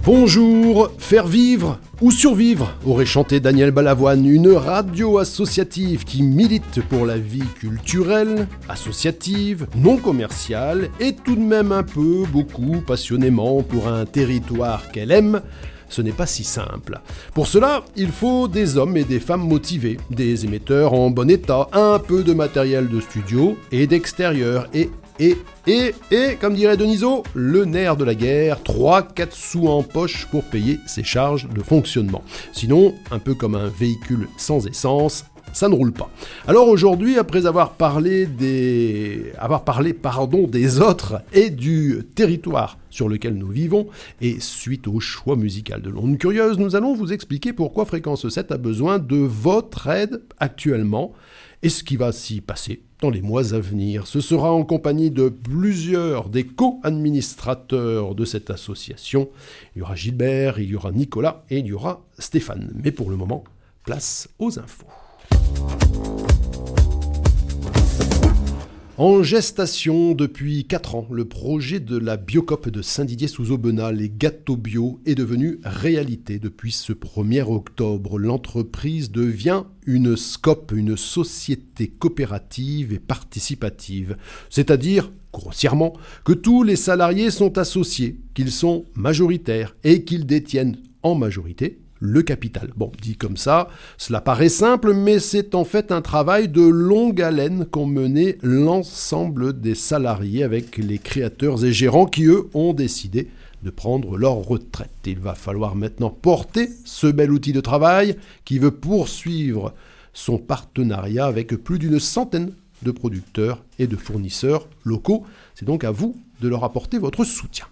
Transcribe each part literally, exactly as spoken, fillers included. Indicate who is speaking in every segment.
Speaker 1: Bonjour, faire vivre ou survivre, aurait chanté Daniel Balavoine, une radio associative qui milite pour la vie culturelle, associative, non commerciale et tout de même un peu, beaucoup, passionnément pour un territoire qu'elle aime. Ce n'est pas si simple. Pour cela, il faut des hommes et des femmes motivés, des émetteurs en bon état, un peu de matériel de studio et d'extérieur et Et, et, et, comme dirait Denisot, le nerf de la guerre, trois quatre sous en poche pour payer ses charges de fonctionnement. Sinon, un peu comme un véhicule sans essence, ça ne roule pas. Alors aujourd'hui, après avoir parlé des, avoir parlé, pardon, des autres et du territoire sur lequel nous vivons, et suite au choix musical de l'Onde Curieuse, nous allons vous expliquer pourquoi Fréquence sept a besoin de votre aide actuellement, et ce qui va s'y passer dans les mois à venir. Ce sera en compagnie de plusieurs des co-administrateurs de cette association. Il y aura Gilbert, il y aura Nicolas et il y aura Stéphane. Mais pour le moment, place aux infos. En gestation depuis quatre ans, le projet de la Biocoop de Saint-Didier-sous-Aubenas, les gâteaux bio, est devenu réalité depuis ce premier octobre. L'entreprise devient une S C O P, une société coopérative et participative, c'est-à-dire, grossièrement, que tous les salariés sont associés, qu'ils sont majoritaires et qu'ils détiennent en majorité le capital. Bon, dit comme ça, cela paraît simple, mais c'est en fait un travail de longue haleine qu'ont mené l'ensemble des salariés avec les créateurs et gérants qui, eux, ont décidé de prendre leur retraite. Il va falloir maintenant porter ce bel outil de travail qui veut poursuivre son partenariat avec plus d'une centaine de producteurs et de fournisseurs locaux. C'est donc à vous de leur apporter votre soutien.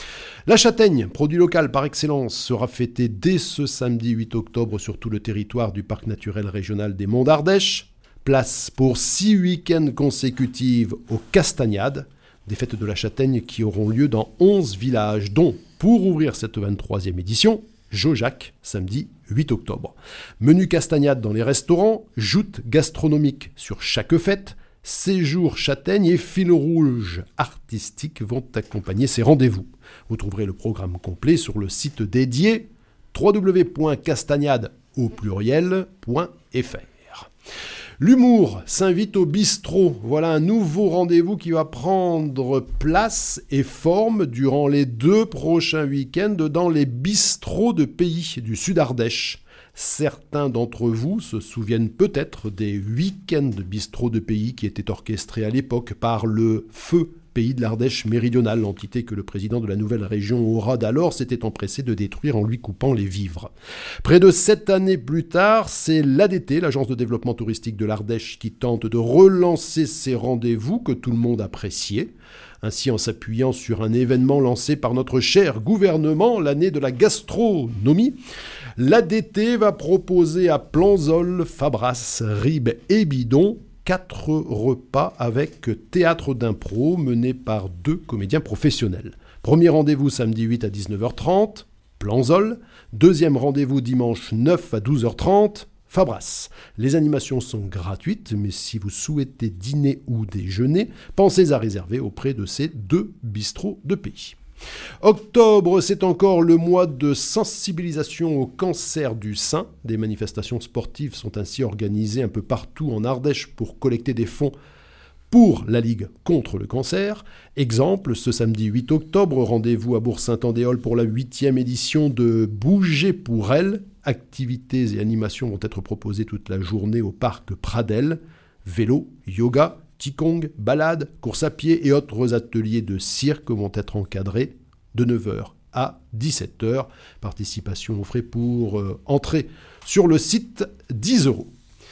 Speaker 1: La châtaigne, produit local par excellence, sera fêtée dès ce samedi huit octobre sur tout le territoire du parc naturel régional des Monts d'Ardèche. Place pour six week-ends consécutifs aux Castagnades, des fêtes de la châtaigne qui auront lieu dans onze villages, dont, pour ouvrir cette vingt-troisième édition, Jaujac, samedi huit octobre. Menu castagnade dans les restaurants, joutes gastronomiques sur chaque fête, séjours châtaigne et fil rouge artistique vont accompagner ces rendez-vous. Vous trouverez le programme complet sur le site dédié w w w point castagnade au pluriel point f r. L'humour s'invite au bistrot. Voilà un nouveau rendez-vous qui va prendre place et forme durant les deux prochains week-ends dans les bistrots de pays du Sud Ardèche. Certains d'entre vous se souviennent peut-être des week-ends bistrot de pays qui étaient orchestrés à l'époque par le Feu Pays de l'Ardèche méridionale, l'entité que le président de la nouvelle région Aura d'alors s'était empressé de détruire en lui coupant les vivres. Près de sept années plus tard, c'est l'A D T, l'Agence de développement touristique de l'Ardèche, qui tente de relancer ces rendez-vous que tout le monde appréciait. Ainsi, en s'appuyant sur un événement lancé par notre cher gouvernement, l'année de la gastronomie, l'A D T va proposer à Planzol, Fabras, Ribes et Bidon quatre repas avec théâtre d'impro mené par deux comédiens professionnels. Premier rendez-vous samedi huit à dix-neuf heures trente, Planzol. Deuxième rendez-vous dimanche neuf à douze heures trente, Fabras. Les animations sont gratuites, mais si vous souhaitez dîner ou déjeuner, pensez à réserver auprès de ces deux bistrots de pays. Octobre, c'est encore le mois de sensibilisation au cancer du sein. Des manifestations sportives sont ainsi organisées un peu partout en Ardèche pour collecter des fonds pour la Ligue contre le cancer. Exemple, ce samedi huit octobre, rendez-vous à Bourg-Saint-Andéol pour la huitième édition de Bouger pour elle. Activités et animations vont être proposées toute la journée au parc Pradel. Vélo, yoga, qigong, balade, course à pied et autres ateliers de cirque vont être encadrés de neuf heures à dix-sept heures. Participation aux frais pour euh, entrer sur le site dix euros.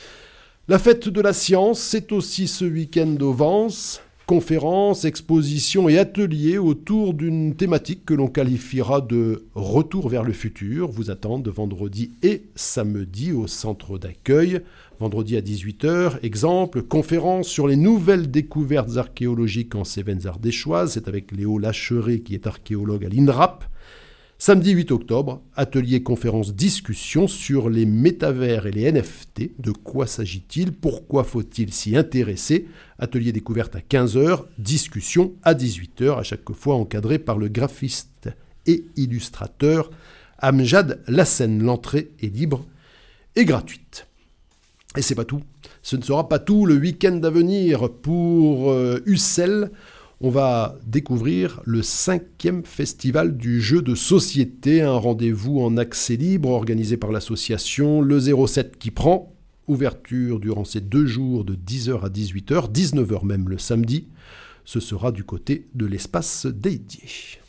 Speaker 1: La fête de la science, c'est aussi ce week-end au Vence. Conférences, expositions et ateliers autour d'une thématique que l'on qualifiera de « Retour vers le futur » vous attendent vendredi et samedi au centre d'accueil. Vendredi à dix-huit heures, exemple, conférence sur les nouvelles découvertes archéologiques en Cévennes ardéchoises. C'est avec Léo Lacheret qui est archéologue à l'INRAP. Samedi huit octobre, atelier, conférence, discussion sur les métavers et les N F T. De quoi s'agit-il? Pourquoi faut-il s'y intéresser? Atelier découverte à quinze heures, discussion à dix-huit heures, à chaque fois encadré par le graphiste et illustrateur Amjad Lassen. L'entrée est libre et gratuite. Et c'est pas tout. Ce ne sera pas tout. Le week-end à venir pour euh, Ussel, on va découvrir le cinquième festival du jeu de société, un rendez-vous en accès libre organisé par l'association Le zéro sept qui prend. Ouverture durant ces deux jours de dix heures à dix-huit heures, dix-neuf heures même le samedi. Ce sera du côté de l'espace dédié.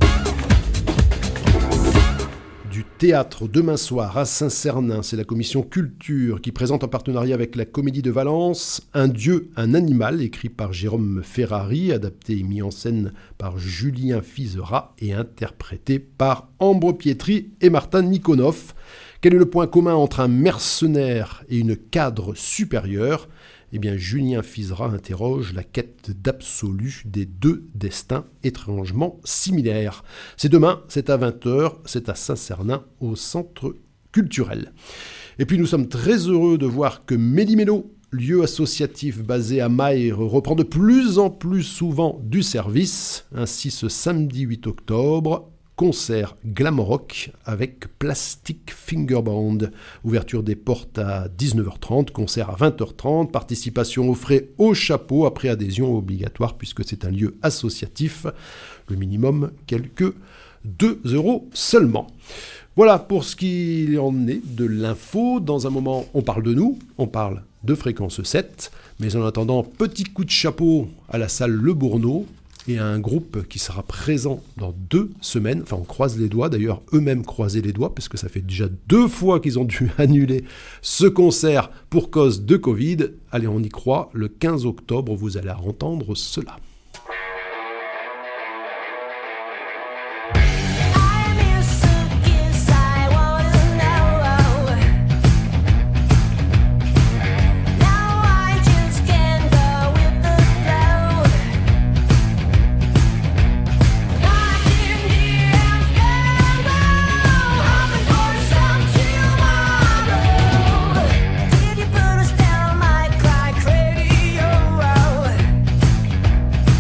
Speaker 1: Du théâtre demain soir à Saint-Cernin, c'est la commission culture qui présente en partenariat avec la Comédie de Valence Un Dieu, un animal, écrit par Jérôme Ferrari, adapté et mis en scène par Julien Fizera et interprété par Ambre Pietri et Martin Nikonov. Quel est le point commun entre un mercenaire et une cadre supérieure ? Eh bien, Julien Fizera interroge la quête d'absolu des deux destins étrangement similaires. C'est demain, c'est à vingt heures, c'est à Saint-Cernin, au Centre culturel. Et puis nous sommes très heureux de voir que Méli-Mélo, lieu associatif basé à Mayres, reprend de plus en plus souvent du service. Ainsi, ce samedi huit octobre, concert glam rock avec Plastic Finger Band. Ouverture des portes à dix-neuf heures trente, concert à vingt heures trente, participation aux frais au chapeau, après adhésion obligatoire puisque c'est un lieu associatif. Le minimum, quelques deux euros seulement. Voilà pour ce qu'il en est de l'info. Dans un moment, on parle de nous, on parle de Fréquence sept. Mais en attendant, petit coup de chapeau à la salle Le Bourneau et à un groupe qui sera présent dans deux semaines. Enfin, on croise les doigts, d'ailleurs, eux-mêmes croisaient les doigts, parce que ça fait déjà deux fois qu'ils ont dû annuler ce concert pour cause de Covid. Allez, on y croit, le quinze octobre, vous allez entendre cela.
Speaker 2: Did you put a spell on my cry, crazy, oh, oh.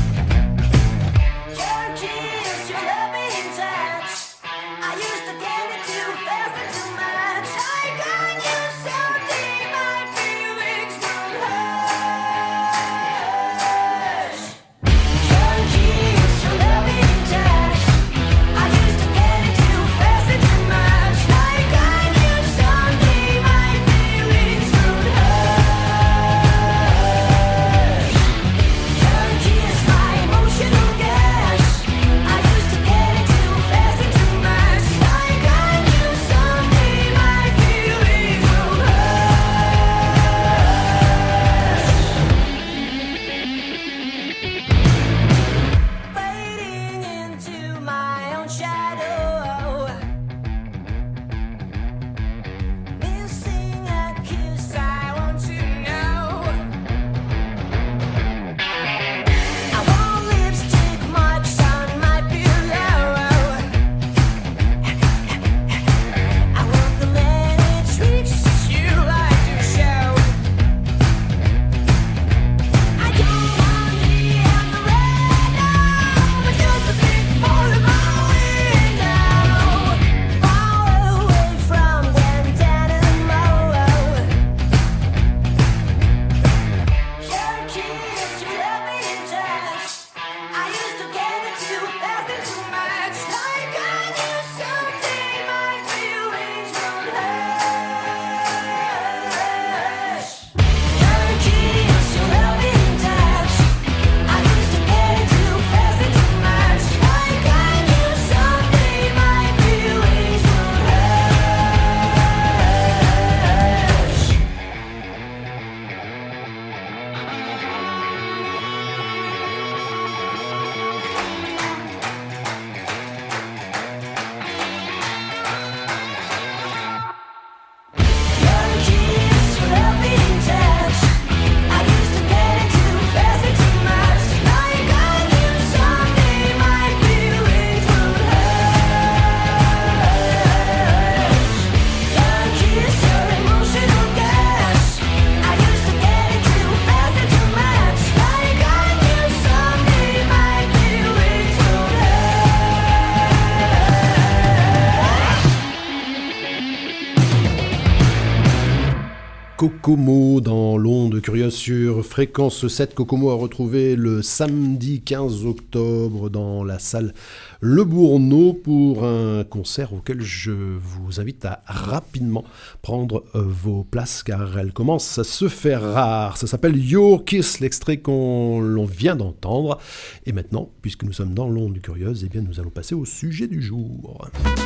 Speaker 1: Kokomo dans l'onde curieuse sur Fréquence sept. Kokomo a retrouvé le samedi quinze octobre dans la salle Le Bourneau pour un concert auquel je vous invite à rapidement prendre vos places car elle commence à se faire rare. Ça s'appelle Your Kiss, l'extrait qu'on l'on vient d'entendre. Et maintenant, puisque nous sommes dans l'onde curieuse, eh bien nous allons passer au sujet du jour.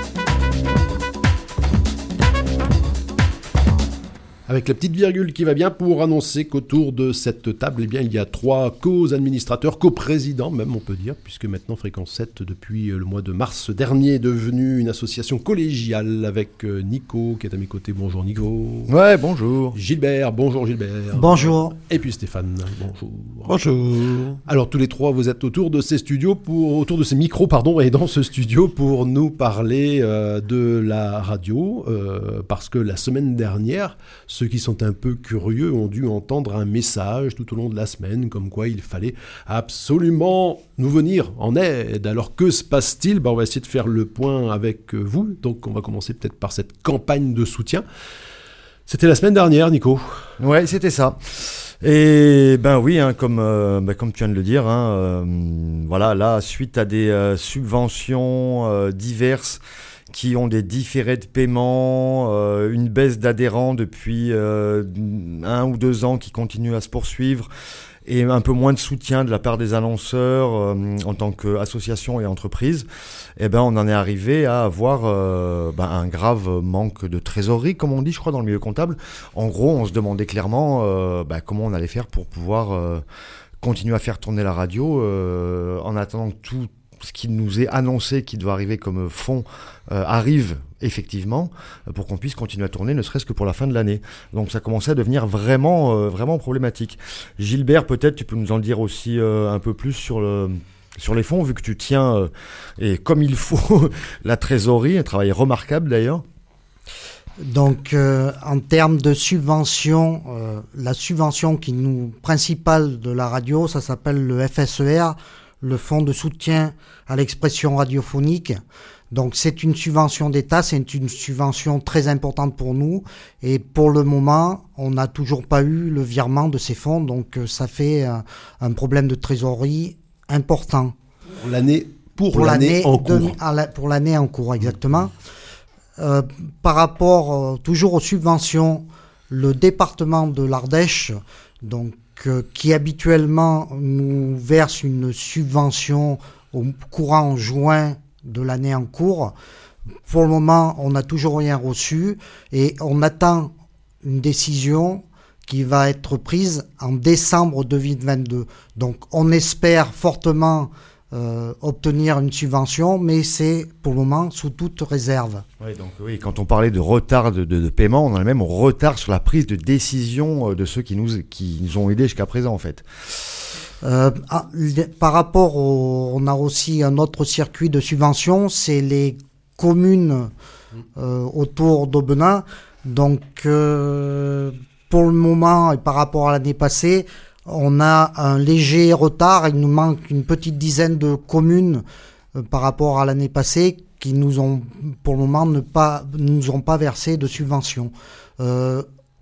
Speaker 1: Avec la petite virgule qui va bien pour annoncer qu'autour de cette table, eh bien, il y a trois co-administrateurs, co-présidents même on peut dire, puisque maintenant Fréquence sept, depuis le mois de mars dernier, est devenue une association collégiale avec Nico qui est à mes côtés. Bonjour Nico.
Speaker 2: Ouais, bonjour.
Speaker 1: Gilbert, bonjour Gilbert.
Speaker 3: Bonjour.
Speaker 1: Et puis Stéphane, bonjour.
Speaker 2: Bonjour.
Speaker 1: Alors tous les trois, vous êtes autour de ces studios, pour, autour de ces micros, pardon, et dans ce studio pour nous parler euh, de la radio, euh, parce que la semaine dernière, ceux qui sont un peu curieux ont dû entendre un message tout au long de la semaine, comme quoi il fallait absolument nous venir en aide. Alors que se passe-t-il ? Ben, on va essayer de faire le point avec vous. Donc on va commencer peut-être par cette campagne de soutien. C'était la semaine dernière, Nico.
Speaker 2: Ouais, c'était ça. Et ben oui, hein, comme, euh, ben, comme tu viens de le dire, hein, euh, voilà, là, suite à des euh, subventions euh, diverses, qui ont des différés de paiement, euh, une baisse d'adhérents depuis euh, un ou deux ans qui continue à se poursuivre, et un peu moins de soutien de la part des annonceurs euh, en tant qu'association et entreprise, eh ben on en est arrivé à avoir euh, ben, un grave manque de trésorerie, comme on dit, je crois, dans le milieu comptable. En gros, on se demandait clairement euh, ben, comment on allait faire pour pouvoir euh, continuer à faire tourner la radio euh, en attendant que tout ce qui nous est annoncé, qui doit arriver comme fonds, euh, arrive effectivement, euh, pour qu'on puisse continuer à tourner, ne serait-ce que pour la fin de l'année. Donc ça commençait à devenir vraiment, euh, vraiment problématique. Gilbert, peut-être tu peux nous en dire aussi euh, un peu plus sur le... sur les fonds, vu que tu tiens, euh, et comme il faut, la trésorerie, un travail remarquable d'ailleurs.
Speaker 3: Donc, euh, en termes de subvention, euh, la subvention qui nous principale de la radio, ça s'appelle le F S E R, le Fonds de soutien à l'expression radiophonique. Donc, c'est une subvention d'État, c'est une subvention très importante pour nous. Et pour le moment, on n'a toujours pas eu le virement de ces fonds. Donc, ça fait un, un problème de trésorerie important.
Speaker 1: Pour l'année, pour
Speaker 3: pour
Speaker 1: l'année,
Speaker 3: l'année
Speaker 1: en
Speaker 3: de,
Speaker 1: cours.
Speaker 3: la, pour l'année en cours, exactement. Euh, par rapport euh, toujours aux subventions, le département de l'Ardèche, donc euh, qui habituellement nous verse une subvention au courant juin de l'année en cours, pour le moment, on n'a toujours rien reçu et on attend une décision qui va être prise en décembre deux mille vingt-deux. Donc, on espère fortement Euh, obtenir une subvention, mais c'est pour le moment sous toute réserve.
Speaker 2: Oui, donc oui, quand on parlait de retard de, de, de paiement, on en est même au retard sur la prise de décision de ceux qui nous, qui nous ont aidés jusqu'à présent en fait.
Speaker 3: Euh, par rapport au, on a aussi un autre circuit de subvention, c'est les communes euh, autour d'Aubenas. Donc euh, pour le moment et par rapport à l'année passée, on a un léger retard. Il nous manque une petite dizaine de communes euh, par rapport à l'année passée qui nous ont, pour le moment, ne pas, nous ont pas versé de subventions. Euh,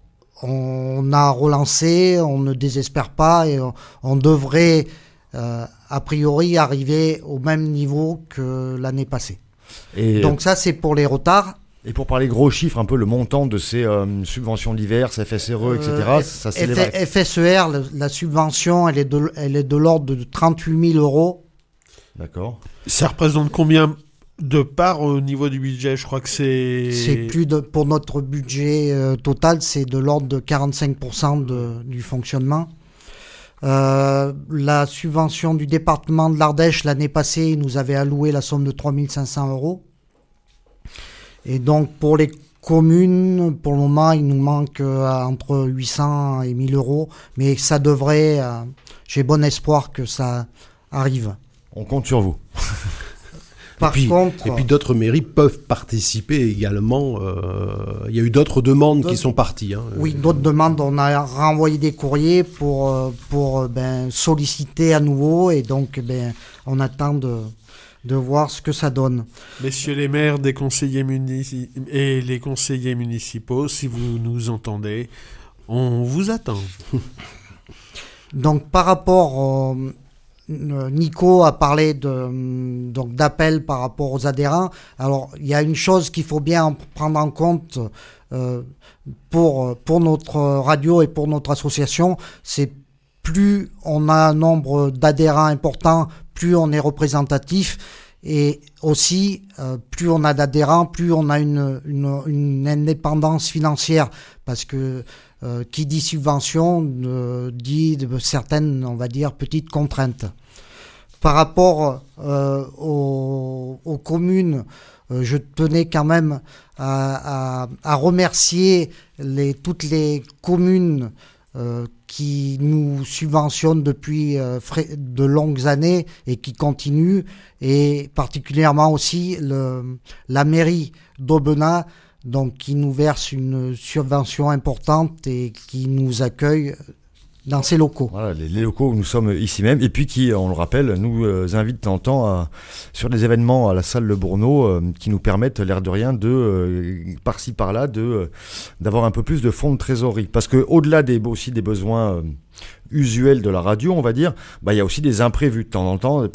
Speaker 3: on a relancé, on ne désespère pas et on, on devrait, euh, a priori, arriver au même niveau que l'année passée. Et donc ça, c'est pour les retards. Et
Speaker 2: pour parler gros chiffres, un peu le montant de ces euh, subventions diverses, F S R E, et cetera,
Speaker 3: euh,
Speaker 2: ça s'élève.
Speaker 3: F S E R, la, la subvention, elle est de, elle est de l'ordre de trente-huit mille euros.
Speaker 2: D'accord.
Speaker 4: Ça représente combien de parts au niveau du budget ? Je crois que c'est...
Speaker 3: C'est plus de, pour notre budget euh, total, c'est de l'ordre de quarante-cinq pour cent de, du fonctionnement. Euh, la subvention du département de l'Ardèche, l'année passée, il nous avait alloué la somme de trois mille cinq cents euros. Et donc, pour les communes, pour le moment, il nous manque euh, entre huit cents et mille euros. Mais ça devrait, euh, j'ai bon espoir que ça arrive.
Speaker 2: On compte sur vous.
Speaker 1: Par et puis, contre, et puis d'autres mairies peuvent participer également. Euh, il y a eu d'autres demandes qui sont parties. Hein.
Speaker 3: Oui, d'autres demandes. On a renvoyé des courriers pour, pour ben, solliciter à nouveau. Et donc, ben, on attend de... de voir ce que ça donne.
Speaker 4: Messieurs les maires des conseillers munici- et les conseillers municipaux, si vous nous entendez, On vous attend.
Speaker 3: Donc par rapport, euh, Nico a parlé de, donc d'appels par rapport aux adhérents. Alors il y a une chose qu'il faut bien prendre en compte euh, pour, pour notre radio et pour notre association, c'est plus on a un nombre d'adhérents important, plus on est représentatif. Et aussi, euh, plus on a d'adhérents, plus on a une, une, une indépendance financière. Parce que euh, qui dit subvention euh, dit de certaines, on va dire, petites contraintes. Par rapport euh, aux, aux communes, euh, je tenais quand même à, à, à remercier les, toutes les communes euh, qui nous subventionnent depuis euh, de longues années et qui continuent, et particulièrement aussi le, la mairie d'Aubenas, donc qui nous verse une subvention importante et qui nous accueille dans ses locaux.
Speaker 2: Voilà, les, les locaux où nous sommes ici même, et puis qui, on le rappelle, nous euh, invitent de temps en temps à, sur des événements à la salle Le Bourneau euh, qui nous permettent, l'air de rien, de euh, par-ci par-là, de euh, d'avoir un peu plus de fonds de trésorerie. Parce que au-delà des aussi des besoins euh, usuels de la radio, on va dire, bah il y a aussi des imprévus de temps en temps.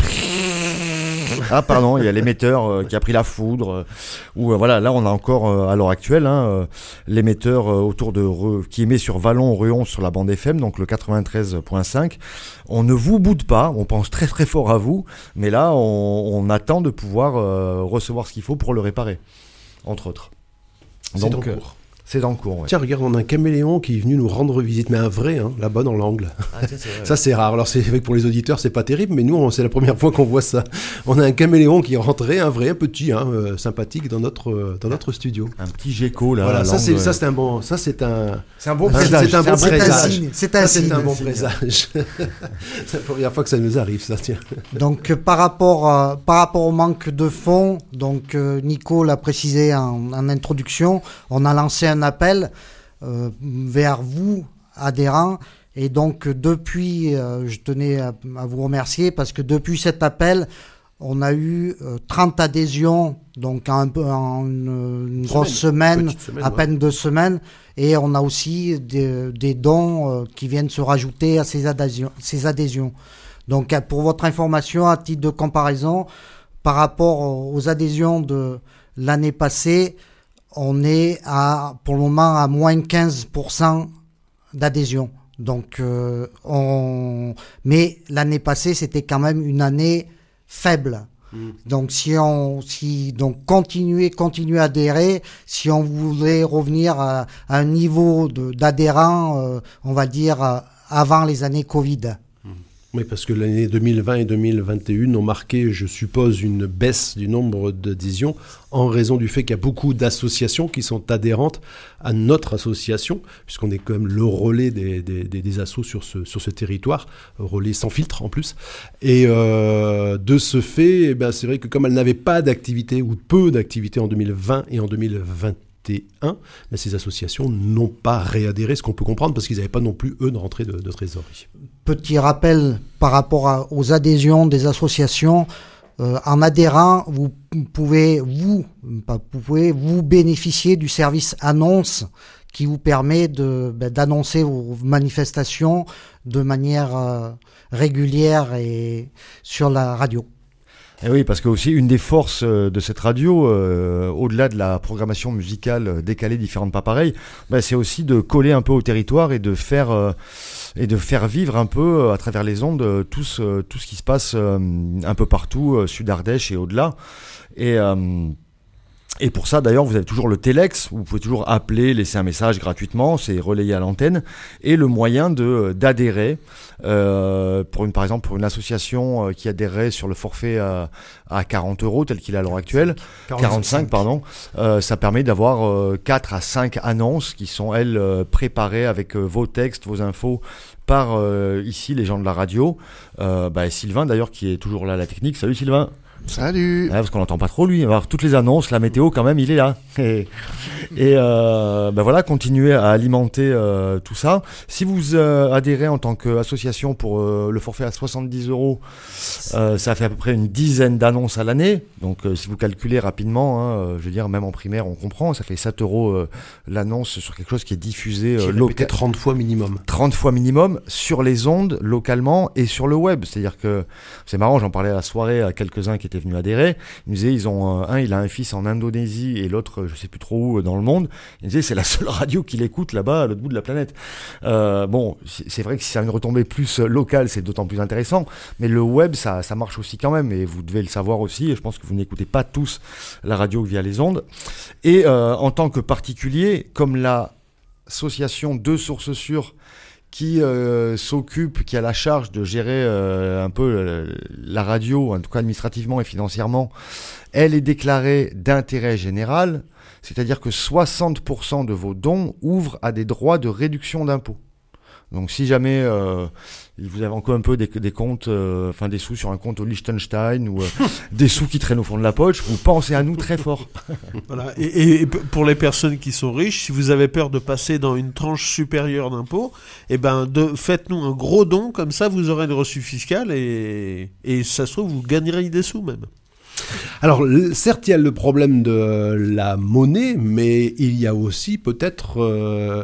Speaker 2: Ah pardon, il y a l'émetteur euh, qui a pris la foudre. Euh, ou euh, voilà, là on a encore euh, à l'heure actuelle hein, euh, l'émetteur euh, autour de Re, qui émet sur Vallon Réon sur la bande F M, donc le quatre-vingt-treize virgule cinq. On ne vous boude pas, on pense très très fort à vous, mais là on, on attend de pouvoir euh, recevoir ce qu'il faut pour le réparer, entre autres.
Speaker 1: C'est
Speaker 2: Donc,
Speaker 1: en cours.
Speaker 2: C'est en cours, ouais.
Speaker 1: Tiens, regarde, on a un caméléon qui est venu nous rendre visite, mais un vrai, hein, là-bas dans l'angle.
Speaker 2: Ah, tiens, c'est vrai,
Speaker 1: ça, c'est rare. Alors, c'est vrai que pour les auditeurs, c'est pas terrible, mais nous, on, c'est la première fois qu'on voit ça. On a un caméléon qui est rentré, un vrai, un petit, hein, euh, sympathique, dans notre, euh, dans notre studio.
Speaker 2: Un petit gecko, là.
Speaker 1: Voilà, ça, c'est,
Speaker 2: euh...
Speaker 1: ça, c'est un bon, ça, c'est un,
Speaker 2: c'est un bon
Speaker 1: un,
Speaker 2: présage.
Speaker 1: C'est un bon
Speaker 3: c'est un
Speaker 1: présage.
Speaker 3: signe. C'est un,
Speaker 1: ça,
Speaker 3: signe.
Speaker 1: c'est un bon
Speaker 3: signe.
Speaker 1: présage. C'est la première fois que ça nous arrive, ça, tiens.
Speaker 3: Donc, euh, par rapport, euh, par rapport au manque de fonds, donc, euh, Nico l'a précisé en, en introduction, on a lancé un appel Euh, vers vous, adhérents, et donc depuis, euh, je tenais à, à vous remercier parce que depuis cet appel, on a eu euh, trente adhésions, donc en, en une, une grosse semaine,
Speaker 1: semaine
Speaker 3: à
Speaker 1: ouais.
Speaker 3: peine deux semaines, et on a aussi des, des dons euh, qui viennent se rajouter à ces adhésions, ces adhésions. Donc pour votre information, à titre de comparaison, par rapport aux adhésions de l'année passée, on est à, pour le moment à moins quinze pour cent d'adhésion. Donc, euh, on... Mais l'année passée, c'était quand même une année faible. Mmh. Donc, si on, si, donc, continuer, continuer à adhérer, si on voulait revenir à, à un niveau de, d'adhérents, euh, on va dire, euh, avant les années Covid.
Speaker 1: Oui, parce que l'année deux mille vingt et deux mille vingt et un ont marqué, je suppose, une baisse du nombre d'adhésions en raison du fait qu'il y a beaucoup d'associations qui sont adhérentes à notre association, puisqu'on est quand même le relais des, des, des, des assos sur ce, sur ce territoire, relais sans filtre en plus. Et euh, de ce fait, eh ben, c'est vrai que comme elle n'avait pas d'activité ou peu d'activité en deux mille vingt et en deux mille vingt et un, mais ces associations n'ont pas réadhéré, ce qu'on peut comprendre parce qu'ils n'avaient pas non plus, eux, de rentrée de, de trésorerie.
Speaker 3: Petit rappel par rapport à, aux adhésions des associations, euh, en adhérant, vous pouvez, vous, pas, vous pouvez vous bénéficier du service annonce qui vous permet de, ben, d'annoncer vos manifestations de manière euh, régulière et sur la radio.
Speaker 2: Et oui, parce que aussi une des forces de cette radio, euh, au-delà de la programmation musicale décalée différente pas pareil, bah, c'est aussi de coller un peu au territoire et de faire euh, et de faire vivre un peu à travers les ondes tout ce, tout ce qui se passe euh, un peu partout, euh, Sud Ardèche et au-delà. Et euh, Et pour ça, d'ailleurs, vous avez toujours le Telex, où vous pouvez toujours appeler, laisser un message gratuitement, c'est relayé à l'antenne, et le moyen de d'adhérer, euh, pour une, par exemple, pour une association qui adhérerait sur le forfait à, à quarante euros, tel qu'il est à l'heure actuelle, quarante-cinq, pardon, euh, ça permet d'avoir euh, quatre à cinq annonces qui sont, elles, euh, préparées avec euh, vos textes, vos infos, par euh, ici les gens de la radio. Euh, bah, Sylvain, d'ailleurs, qui est toujours là à la technique. Salut Sylvain.
Speaker 5: Salut.
Speaker 2: Ouais, parce qu'on n'entend pas trop lui. Alors, toutes les annonces, la météo quand même, il est là. Et, et euh, ben voilà, continuez à alimenter euh, tout ça. Si vous euh, adhérez en tant qu'association pour euh, le forfait à soixante-dix euros, euh, ça fait à peu près une dizaine d'annonces à l'année. Donc euh, si vous calculez rapidement, hein, euh, je veux dire, même en primaire, on comprend, ça fait sept euros euh, l'annonce sur quelque chose qui est diffusé euh,
Speaker 1: localement. trente fois minimum.
Speaker 2: trente fois minimum sur les ondes, localement et sur le web. C'est-à-dire que, c'est marrant, j'en parlais à la soirée à quelques-uns qui étaient venus adhérer. Ils me disaient, ils ont, euh, un, il a un fils en Indonésie et l'autre, je sais plus trop où, dans le monde. Ils me disaient, c'est la seule radio qu'il écoute là-bas, à l'autre bout de la planète. Euh, bon, c'est, c'est vrai que si ça a une retombée plus locale, c'est d'autant plus intéressant. Mais le web, ça, ça marche aussi quand même. Et vous devez le savoir aussi. Et je pense que vous n'écoutez pas tous la radio via les ondes. Et euh, en tant que particulier, comme l'association Deux Sources Sûres, qui euh, s'occupe, qui a la charge de gérer euh, un peu euh, la radio, en tout cas administrativement et financièrement, elle est déclarée d'intérêt général, c'est-à-dire que soixante pour cent de vos dons ouvrent à des droits de réduction d'impôts. Donc si jamais euh, vous avez encore un peu des, des comptes, euh, enfin des sous sur un compte au Liechtenstein ou euh, des sous qui traînent au fond de la poche, vous pensez à nous très fort.
Speaker 4: Voilà. Et, et, et pour les personnes qui sont riches, si vous avez peur de passer dans une tranche supérieure d'impôt, eh ben de, faites-nous un gros don, comme ça vous aurez une reçu fiscale et, et ça se trouve vous gagnerez des sous même.
Speaker 1: Alors, certes, il y a le problème de la monnaie, mais il y a aussi peut-être euh,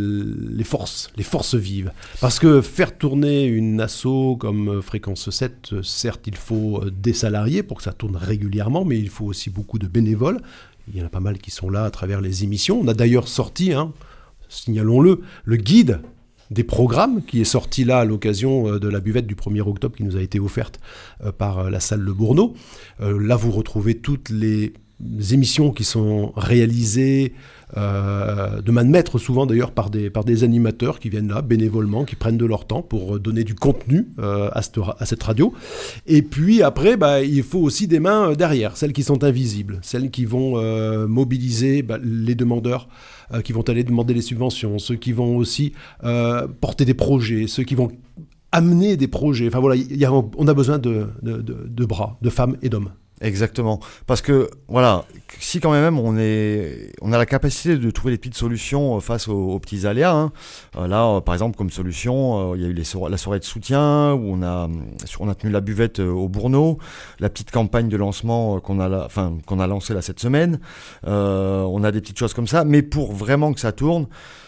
Speaker 1: les forces, les forces vives. Parce que faire tourner une asso comme Fréquence sept, certes, il faut des salariés pour que ça tourne régulièrement, mais il faut aussi beaucoup de bénévoles. Il y en a pas mal qui sont là à travers les émissions. On a d'ailleurs sorti, hein, signalons-le, le guide des programmes qui est sorti là à l'occasion de la buvette du premier octobre qui nous a été offerte par la salle Le Bourneau. Là, vous retrouvez toutes les émissions qui sont réalisées euh, de main de maître, souvent d'ailleurs par des, par des animateurs qui viennent là bénévolement, qui prennent de leur temps pour donner du contenu euh, à, cette, à cette radio. Et puis après, bah, il faut aussi des mains derrière, celles qui sont invisibles, celles qui vont euh, mobiliser bah, les demandeurs, euh, qui vont aller demander les subventions, ceux qui vont aussi euh, porter des projets, ceux qui vont amener des projets. Enfin voilà, y a, on a besoin de, de, de, de bras, de femmes et d'hommes.
Speaker 2: Exactement. Parce que, voilà, si quand même on, est, on a la capacité de trouver des petites solutions face aux, aux petits aléas, hein. Là, par exemple, comme solution, il y a eu les so- la soirée de soutien, où on a, on a tenu la buvette au Bourneau, la petite campagne de lancement qu'on a, enfin, qu'on a lancée là cette semaine. Euh, on a des petites choses comme ça, mais pour vraiment que ça tourne,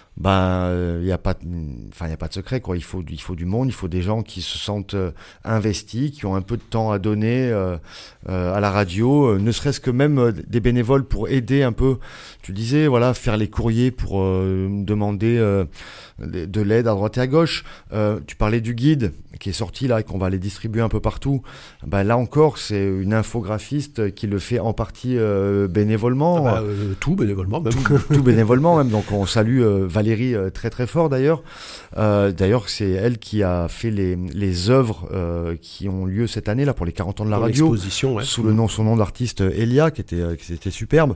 Speaker 2: ben il y a pas enfin il y a pas de secret quoi, il faut il faut du monde, il faut des gens qui se sentent euh, investis, qui ont un peu de temps à donner euh, euh, à la radio, euh, ne serait-ce que même euh, des bénévoles pour aider un peu, tu disais voilà, faire les courriers pour euh, demander euh, de, de l'aide à droite et à gauche. Euh, tu parlais du guide qui est sorti là et qu'on va aller distribuer un peu partout. Ben là encore, c'est une infographiste qui le fait en partie euh, bénévolement.
Speaker 1: Ah bah, euh, tout bénévolement même.
Speaker 2: Tout, tout bénévolement même. Donc on salue euh, Valérie euh, très très fort d'ailleurs. Euh, d'ailleurs c'est elle qui a fait les, les œuvres euh, qui ont lieu cette année là pour les quarante ans de la
Speaker 1: pour
Speaker 2: radio.
Speaker 1: L'exposition, ouais.
Speaker 2: Sous le nom, son nom d'artiste Elia qui était, qui était superbe.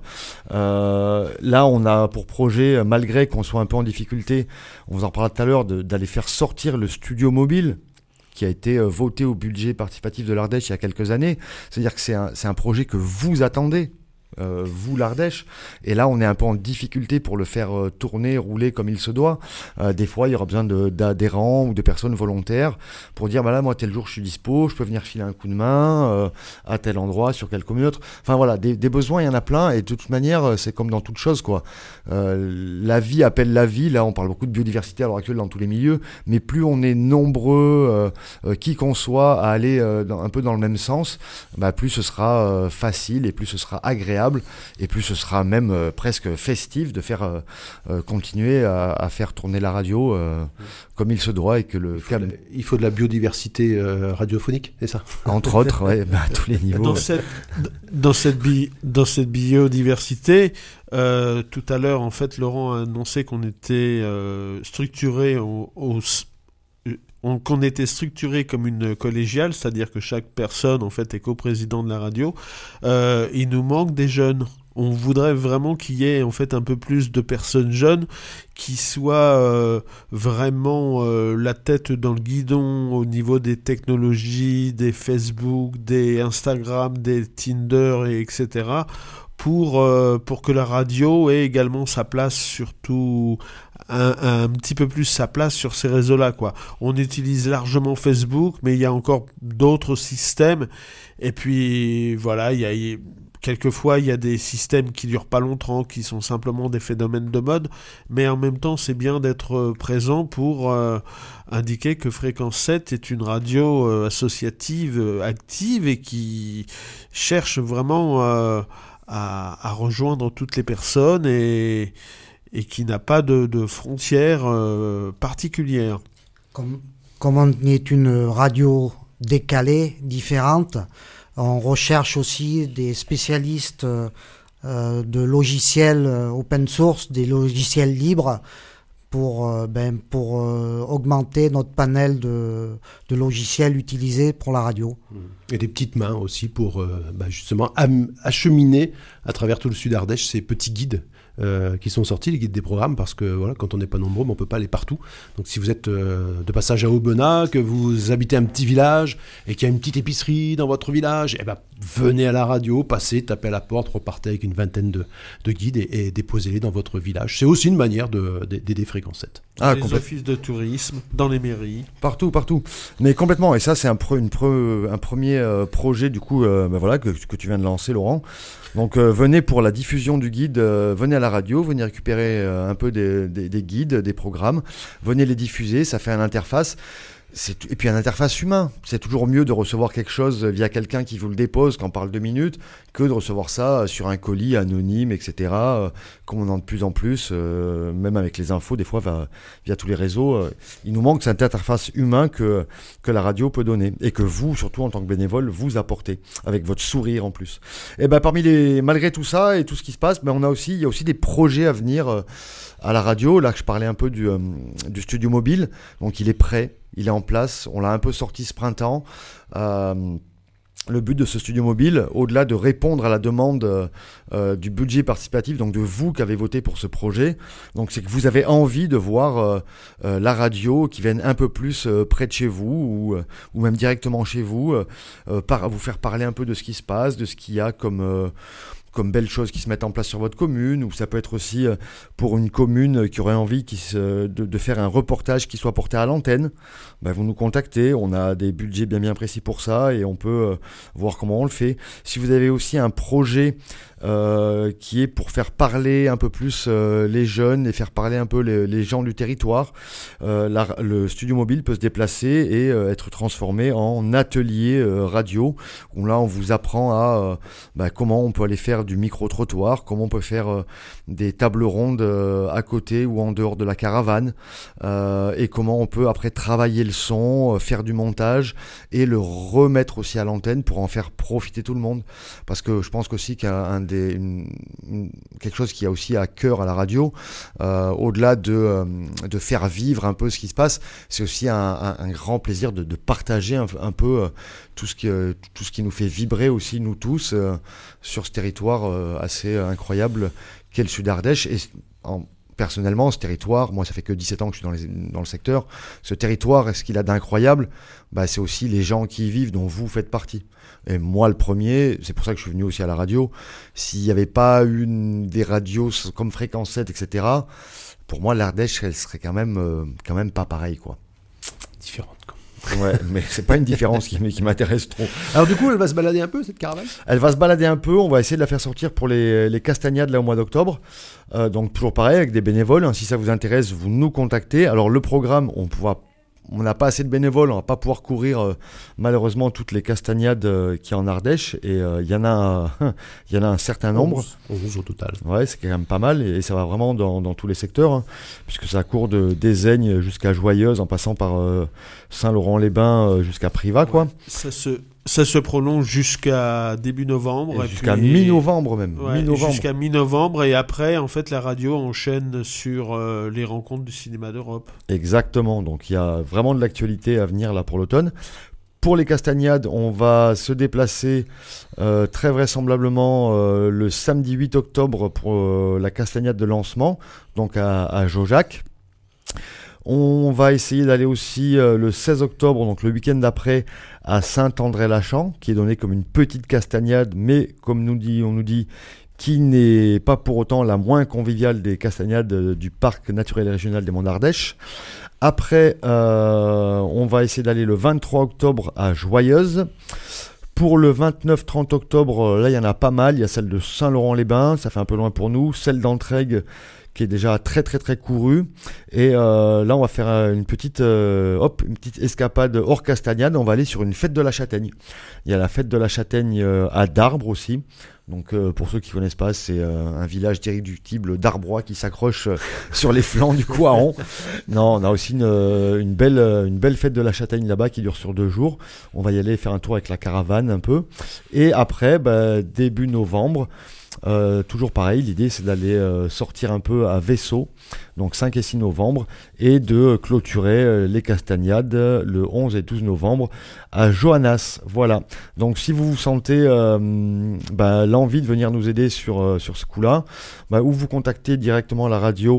Speaker 2: Euh, là on a pour projet, malgré qu'on soit un peu en difficulté, on vous en parlera tout à l'heure, de, d'aller faire sortir le studio mobile qui a été euh, voté au budget participatif de l'Ardèche il y a quelques années. C'est-à-dire que c'est un, c'est un projet que vous attendez, euh, vous l'Ardèche. Et là, on est un peu en difficulté pour le faire euh, tourner, rouler comme il se doit. Euh, des fois, il y aura besoin de, d'adhérents ou de personnes volontaires pour dire, bah là, moi, tel jour, je suis dispo, je peux venir filer un coup de main euh, à tel endroit, sur quelle commune autre. Enfin voilà, des, des besoins, il y en a plein. Et de toute manière, c'est comme dans toute chose, quoi. Euh, la vie appelle la vie. Là, on parle beaucoup de biodiversité à l'heure actuelle dans tous les milieux, mais plus on est nombreux, euh, euh, qui qu'on soit, à aller euh, dans, un peu dans le même sens, bah, plus ce sera euh, facile et plus ce sera agréable et plus ce sera même euh, presque festif de faire euh, euh, continuer à, à faire tourner la radio euh, comme il se doit et que le
Speaker 1: il faut, de la, il faut de la biodiversité euh, radiophonique, c'est ça?
Speaker 2: Entre autres, ouais, bah, à tous les niveaux.
Speaker 4: Dans cette, dans cette, bi, dans cette biodiversité, euh, tout à l'heure, en fait, Laurent a annoncé qu'on était euh, structuré au, au on, qu'on était structuré comme une collégiale, c'est-à-dire que chaque personne en fait est coprésident de la radio. Euh, il nous manque des jeunes. on voudrait vraiment qu'il y ait en fait un peu plus de personnes jeunes qui soient euh, vraiment euh, la tête dans le guidon au niveau des technologies, des Facebook, des Instagram, des Tinder, et etc. Pour, euh, pour que la radio ait également sa place, surtout un, un petit peu plus sa place sur ces réseaux-là, quoi. On utilise largement Facebook, mais il y a encore d'autres systèmes. Et puis voilà, il y a... Y a quelquefois, il y a des systèmes qui durent pas longtemps, qui sont simplement des phénomènes de mode, mais en même temps, c'est bien d'être présent pour euh, indiquer que Fréquence sept est une radio euh, associative, euh, active, et qui cherche vraiment euh, à, à rejoindre toutes les personnes et, et qui n'a pas de, de frontières euh, particulières.
Speaker 3: Comme, comme on est une radio décalée, différente, on recherche aussi des spécialistes euh, de logiciels euh, open source, des logiciels libres, pour, euh, ben, pour euh, augmenter notre panel de, de logiciels utilisés pour la radio.
Speaker 1: Et des petites mains aussi pour euh, bah, justement am- acheminer à travers tout le Sud Ardèche ces petits guides Euh, qui sont sortis, les guides des programmes, parce que voilà, quand on n'est pas nombreux, on ne peut pas aller partout. Donc si vous êtes euh, de passage à Aubenas, que vous habitez un petit village et qu'il y a une petite épicerie dans votre village, eh ben, venez à la radio, passez, tapez à la porte, repartez avec une vingtaine de, de guides et, et déposez-les dans votre village. C'est aussi une manière de, de, d'aider Fréquence sept.
Speaker 4: Ah, les complète... offices de tourisme, dans les mairies.
Speaker 2: Partout, partout. Mais complètement. Et ça, c'est un, pre, une pre, un premier euh, projet du coup, euh, ben voilà, que, que tu viens de lancer, Laurent. Donc euh, venez pour la diffusion du guide, euh, venez à la radio, venez récupérer euh, un peu des, des, des guides, des programmes, venez les diffuser, ça fait une interface. C'est, et puis une interface humain. C'est toujours mieux de recevoir quelque chose via quelqu'un qui vous le dépose, qui en parle deux minutes, que de recevoir ça sur un colis anonyme, et cetera. Euh, comme on en a de plus en plus, euh, même avec les infos, des fois via, via tous les réseaux. Euh, il nous manque cette interface humain que, que la radio peut donner. Et que vous, surtout en tant que bénévole, vous apportez. Avec votre sourire en plus. Et ben parmi les, malgré tout ça et tout ce qui se passe, ben on a aussi, il y a aussi des projets à venir euh, à la radio. Là, je parlais un peu du, euh, du studio mobile. Donc il est prêt. Il est en place, on l'a un peu sorti ce printemps. Euh, le but de ce studio mobile, au-delà de répondre à la demande euh, du budget participatif, donc de vous qui avez voté pour ce projet, donc c'est que vous avez envie de voir euh, euh, la radio qui vienne un peu plus euh, près de chez vous ou, euh, ou même directement chez vous, euh, par, vous faire parler un peu de ce qui se passe, de ce qu'il y a comme... Euh, comme belles choses qui se mettent en place sur votre commune, ou ça peut être aussi pour une commune qui aurait envie qui se, de, de faire un reportage qui soit porté à l'antenne. Ben vous nous contactez, on a des budgets bien bien précis pour ça et on peut euh, voir comment on le fait. Si vous avez aussi un projet euh, qui est pour faire parler un peu plus euh, les jeunes et faire parler un peu les, les gens du territoire, euh, la, le studio mobile peut se déplacer et euh, être transformé en atelier euh, radio, où là on vous apprend à euh, ben, comment on peut aller faire du micro-trottoir, comment on peut faire euh, des tables rondes euh, à côté ou en dehors de la caravane, euh, et comment on peut après travailler le son, euh, faire du montage et le remettre aussi à l'antenne pour en faire profiter tout le monde. Parce que je pense qu'aussi qu'un un des, une, une, quelque chose qui a aussi à cœur à la radio, euh, au-delà de, euh, de faire vivre un peu ce qui se passe, c'est aussi un, un, un grand plaisir de, de partager un, un peu euh, tout ce qui, euh, tout ce qui nous fait vibrer aussi, nous tous, euh, sur ce territoire Euh, assez euh, incroyable qu'est le Sud Ardèche. Et en, personnellement, ce territoire, moi ça fait que dix-sept ans que je suis dans, les, dans le secteur, ce territoire, ce qu'il a d'incroyable, bah, c'est aussi les gens qui y vivent, dont vous faites partie. Et moi le premier, c'est pour ça que je suis venu aussi à la radio. S'il n'y avait pas une des radios comme Fréquence sept, et cetera, pour moi l'Ardèche, elle serait quand même, euh, quand même pas pareille, quoi.
Speaker 1: Différente, quoi.
Speaker 2: Ouais, mais c'est pas une différence qui, qui m'intéresse trop.
Speaker 1: Alors du coup, elle va se balader un peu, cette caravane ?
Speaker 2: Elle va se balader un peu, on va essayer de la faire sortir pour les, les castagnades là au mois d'octobre. Euh, donc toujours pareil, avec des bénévoles, hein. Si ça vous intéresse, vous nous contactez. Alors le programme, on pourra... On n'a pas assez de bénévoles, on va pas pouvoir courir euh, malheureusement toutes les castagnades euh, qu'il y a en Ardèche, et il euh, y en a il y en a un certain nombre.
Speaker 1: onze au total.
Speaker 2: Ouais, c'est quand même pas mal, et, et ça va vraiment dans, dans tous les secteurs, hein, puisque ça court de Dézaigne jusqu'à Joyeuse, en passant par euh, Saint-Laurent-les-Bains euh, jusqu'à Privas, quoi.
Speaker 4: Ouais, ça se ça se prolonge jusqu'à début novembre,
Speaker 2: et
Speaker 4: et
Speaker 2: jusqu'à
Speaker 4: puis...
Speaker 2: mi-novembre même.
Speaker 4: Ouais,
Speaker 2: mi-novembre.
Speaker 4: Jusqu'à mi-novembre, et après en fait la radio enchaîne sur euh, les rencontres du cinéma d'Europe.
Speaker 2: Exactement, donc il y a vraiment de l'actualité à venir là pour l'automne. pour les castagnades, on va se déplacer euh, très vraisemblablement euh, le samedi huit octobre pour euh, la castagnade de lancement, donc à, à Jaujac. On va essayer d'aller aussi euh, le seize octobre, donc le week-end d'après, à Saint-André-Lachamp, qui est donné comme une petite castagnade, mais comme nous dit, on nous dit, qui n'est pas pour autant la moins conviviale des castagnades euh, du parc naturel et régional des Monts d'Ardèche. Après, euh, on va essayer d'aller le vingt-trois octobre à Joyeuse. Pour le vingt-neuf trente octobre, là, il y en a pas mal. Il y a celle de Saint-Laurent-les-Bains, ça fait un peu loin pour nous. Celle d'Entraigues, qui est déjà très très très courue. Et euh, là, on va faire une petite, euh, hop, une petite escapade hors castagnade. On va aller sur une fête de la châtaigne. Il y a la fête de la châtaigne euh, à Darbre aussi. Donc euh, pour ceux qui ne connaissent pas, c'est euh, un village d'irréductibles d'arbrois qui s'accroche euh, sur les flancs du Couaron. Non, on a aussi une, euh, une, belle, une belle fête de la châtaigne là-bas qui dure sur deux jours. On va y aller faire un tour avec la caravane un peu. Et après, bah, début novembre, Euh, toujours pareil, l'idée c'est d'aller euh, sortir un peu à Vaisseau, donc cinq et six novembre, et de clôturer euh, les castagnades le onze et douze novembre à Joannas. Voilà, donc si vous vous sentez euh, bah, l'envie de venir nous aider sur, euh, sur ce coup-là, bah, ou vous contactez directement la radio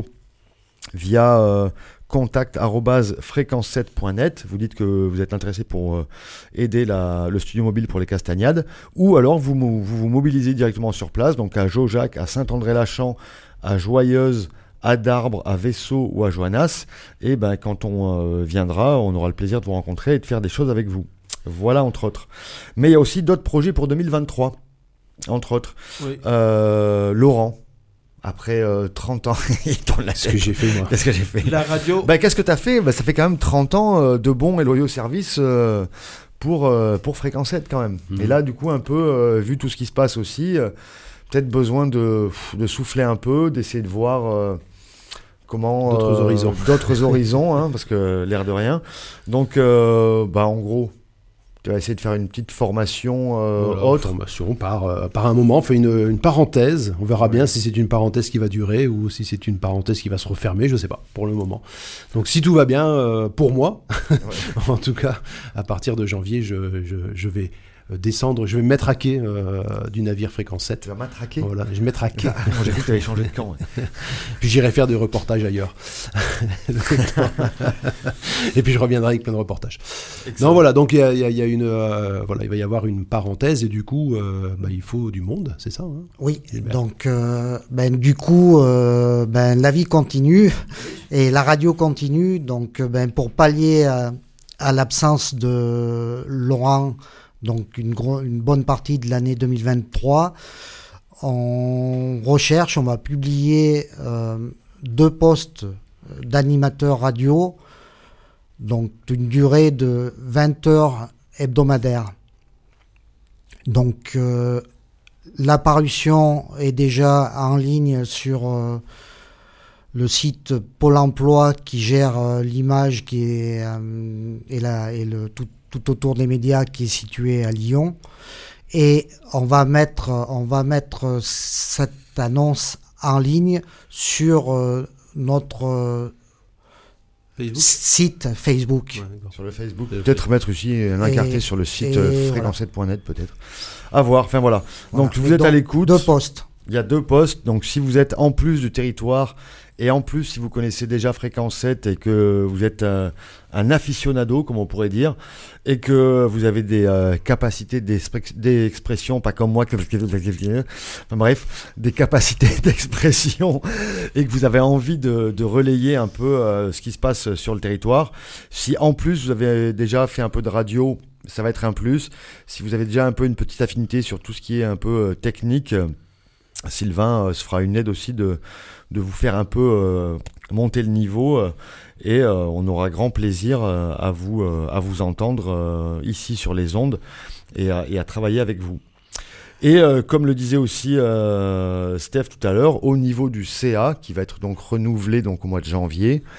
Speaker 2: via euh, contact arobase fréquence sept point net, vous dites que vous êtes intéressé pour euh, aider la, le studio mobile pour les castagnades, ou alors vous, vous vous mobilisez directement sur place, donc à Jaujac, à Saint-André-Lachamp, à Joyeuse, à Darbre, à Vaisseau ou à Joannas, et ben quand on euh, viendra, on aura le plaisir de vous rencontrer et de faire des choses avec vous. Voilà, entre autres. Mais il y a aussi d'autres projets pour deux mille vingt-trois, entre autres. Oui. Euh, Laurent, après euh, trente ans,
Speaker 1: qu'est-ce que j'ai fait moi
Speaker 2: Qu'est-ce que j'ai fait
Speaker 4: La radio.
Speaker 2: Bah, qu'est-ce que tu as fait bah, ça fait quand même trente ans euh, de bons et loyaux services euh, pour, euh, pour Fréquence sept quand même. Mmh. Et là, du coup, un peu, euh, vu tout ce qui se passe aussi, euh, peut-être besoin de, de souffler un peu, d'essayer de voir euh, comment...
Speaker 1: D'autres
Speaker 2: euh,
Speaker 1: horizons.
Speaker 2: D'autres horizons, hein, parce que l'air de rien. Donc, euh, bah, en gros... Tu vas essayer de faire une petite formation euh,
Speaker 1: voilà,
Speaker 2: autre.
Speaker 1: Formation par, euh, par un moment, on fait une, une parenthèse. On verra bien si c'est une parenthèse qui va durer ou si c'est une parenthèse qui va se refermer, je ne sais pas, pour le moment. Donc si tout va bien, euh, pour moi, ouais. En tout cas, à partir de janvier, je, je, je vais descendre, je vais me mettre à quai euh, du navire Fréquence sept.
Speaker 2: Tu vas mettre à quai
Speaker 1: Voilà, je vais me mettre à quai.
Speaker 2: Ah, j'ai cru que tu avais changé de camp. Ouais.
Speaker 1: Puis j'irai faire des reportages ailleurs. Et puis je reviendrai avec plein de reportages. Excellent. Non, voilà, donc il y a, y a, y a une, euh, voilà, il va y avoir une parenthèse et du coup, euh, bah, il faut du monde, c'est ça hein
Speaker 3: Oui, ben. donc euh, ben, du coup, euh, ben, la vie continue et la radio continue. Donc ben, pour pallier à, à l'absence de Laurent, donc une, gro- une bonne partie de l'année deux mille vingt-trois, on recherche, on va publier euh, deux postes d'animateurs radio, donc d'une durée de vingt heures hebdomadaires. Donc euh, la parution est déjà en ligne sur euh, le site Pôle emploi qui gère euh, l'image qui est euh, et, la, et le tout tout autour des médias qui est situé à Lyon, et on va mettre on va mettre cette annonce en ligne sur euh, notre euh,
Speaker 4: Facebook.
Speaker 3: site Facebook.
Speaker 2: Ouais, sur le Facebook. Peut-être mettre aussi un incarté sur le site fréquence sept point net voilà. Peut-être. À voir. Enfin voilà. voilà. Donc vous et êtes donc, à l'écoute.
Speaker 3: Deux postes.
Speaker 2: Il y a deux postes. Donc si vous êtes en plus du territoire et en plus si vous connaissez déjà Fréquence sept et que vous êtes un, un aficionado comme on pourrait dire et que vous avez des euh, capacités d'expression, pas comme moi, enfin, bref, des capacités d'expression et que vous avez envie de, de relayer un peu euh, ce qui se passe sur le territoire. Si en plus vous avez déjà fait un peu de radio, ça va être un plus. Si vous avez déjà un peu une petite affinité sur tout ce qui est un peu euh, technique, euh, Sylvain euh, se fera une aide aussi de, de vous faire un peu euh, monter le niveau euh, et euh, on aura grand plaisir euh, à, vous, euh, à vous entendre euh, ici sur les ondes et à, et à travailler avec vous. Et euh, comme le disait aussi euh, Steph tout à l'heure, au niveau du C A qui va être donc renouvelé donc au mois de janvier,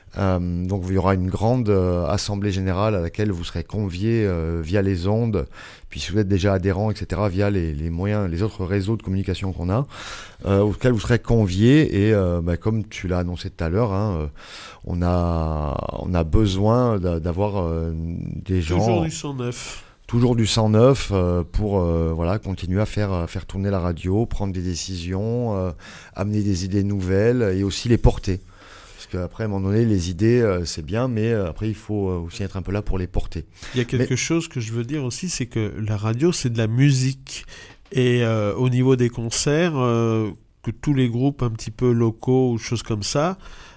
Speaker 2: Euh, donc il y aura une grande euh, assemblée générale à laquelle vous serez conviés euh, via les ondes, puis si vous êtes déjà adhérent, et cetera, via les, les moyens, les autres réseaux de communication qu'on a, euh, auxquels vous serez conviés. Et euh, bah, comme tu l'as annoncé tout à l'heure, hein, euh, on a on a besoin d'a- d'avoir euh, des gens.
Speaker 4: Toujours du cent neuf.
Speaker 2: Toujours du cent neuf euh, pour euh, voilà, continuer à faire, à faire tourner la radio, prendre des décisions, euh, amener des idées nouvelles et aussi les porter. Parce qu'après, à un moment donné, les idées, euh, c'est bien, mais euh, après, il faut euh, aussi être un peu là pour les porter.
Speaker 4: Il y a quelque
Speaker 2: Mais...
Speaker 4: chose que je veux dire aussi, c'est que la radio, c'est de la musique. Et euh, au niveau des concerts, euh, que tous les groupes un petit peu locaux ou choses comme ça,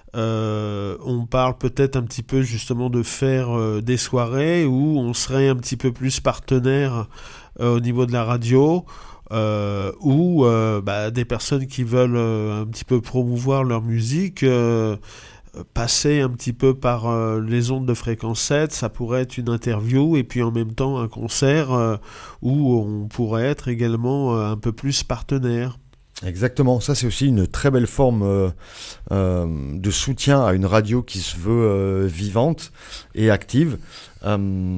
Speaker 4: Euh, on parle peut-être un petit peu justement de faire euh, des soirées où on serait un petit peu plus partenaire euh, au niveau de la radio, euh, ou euh, bah, des personnes qui veulent euh, un petit peu promouvoir leur musique, euh, passer un petit peu par euh, les ondes de fréquence sept, ça pourrait être une interview et puis en même temps un concert euh, où on pourrait être également euh, un peu plus partenaire.
Speaker 2: Exactement, ça c'est aussi une très belle forme euh, euh, de soutien à une radio qui se veut euh, vivante et active. Euh,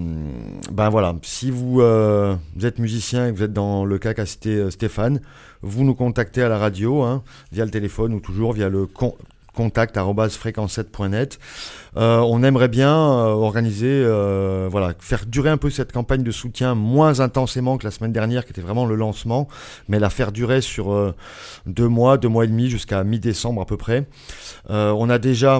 Speaker 2: ben voilà, si vous, euh, vous êtes musicien et que vous êtes dans le cas qu'a cité Stéphane, vous nous contactez à la radio, hein, via le téléphone ou toujours via le con- contact arobase fréquence sept point net. Euh, on aimerait bien euh, organiser, euh, voilà, faire durer un peu cette campagne de soutien moins intensément que la semaine dernière, qui était vraiment le lancement, mais la faire durer sur euh, deux mois, deux mois et demi, jusqu'à mi-décembre à peu près. Euh, on a déjà,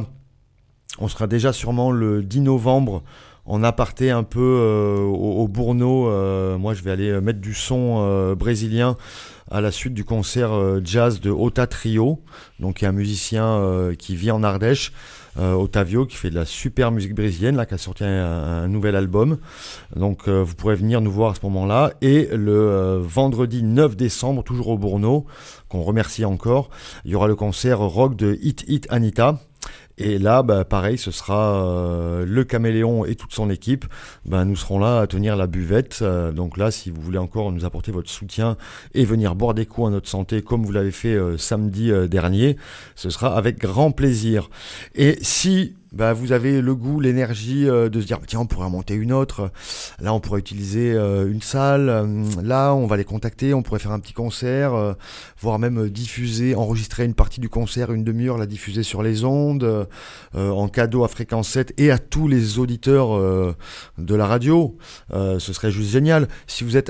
Speaker 2: on sera déjà sûrement le dix novembre en aparté un peu euh, au, au Bourneau. Euh, moi, je vais aller mettre du son euh, brésilien à la suite du concert euh, jazz de Ota Trio, donc il y a un musicien euh, qui vit en Ardèche, euh, Otavio, qui fait de la super musique brésilienne, là, qui a sorti un, un nouvel album. Donc euh, vous pourrez venir nous voir à ce moment-là. Et le euh, vendredi neuf décembre, toujours au Bourneau, qu'on remercie encore, il y aura le concert rock de Hit Hit Anita. Et là, bah, pareil, ce sera euh, le Caméléon et toute son équipe. Ben, nous serons là à tenir la buvette. Euh, donc là, si vous voulez encore nous apporter votre soutien et venir boire des coups à notre santé, comme vous l'avez fait euh, samedi euh, dernier, ce sera avec grand plaisir. Et si bah, vous avez le goût, l'énergie euh, de se dire, tiens, on pourrait en monter une autre. Là, on pourrait utiliser euh, une salle. Là, on va les contacter. On pourrait faire un petit concert, euh, voire même diffuser, enregistrer une partie du concert, une demi-heure, la diffuser sur les ondes, euh, en cadeau à Fréquence sept et à tous les auditeurs euh, de la radio. Euh, ce serait juste génial. Si vous êtes